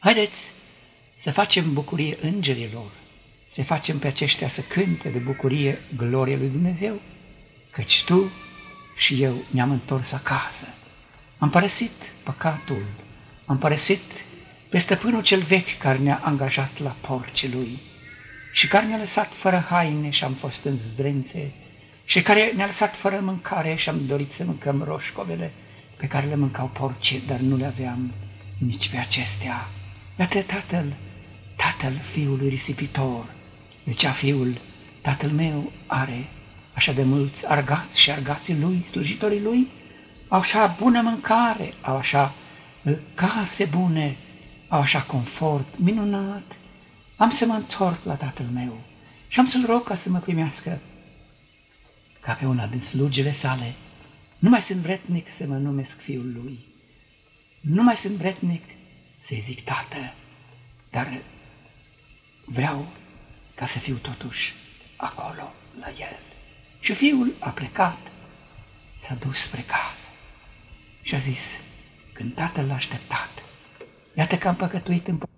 Haideți să facem bucurie îngerilor, să facem pe aceștia să cânte de bucurie gloria lui Dumnezeu, căci tu și eu ne-am întors acasă. Am părăsit păcatul, am părăsit pe stăpânul cel vechi care ne-a angajat la porcii lui și care ne-a lăsat fără haine și am fost în zdrențe și care ne-a lăsat fără mâncare și am dorit să mâncăm roșcovele pe care le mâncau porcii, dar nu le aveam nici pe acestea. Iată tatăl fiului risipitor, zicea fiul, tatăl meu are așa de mulți argați și argații lui, slujitorii lui, au așa bună mâncare, au așa case bune, au așa confort minunat. Am să mă întorc la tatăl meu și am să-l rog ca să mă primească ca pe una din slugile sale. Nu mai sunt vretnic să mă numesc fiul lui, nu mai sunt vretnic să-i zic tată, dar vreau ca să fiu totuși acolo la el. Și fiul a plecat, s-a dus spre casă și a zis, când tatăl l-a așteptat, iată că am păcătuit împotriva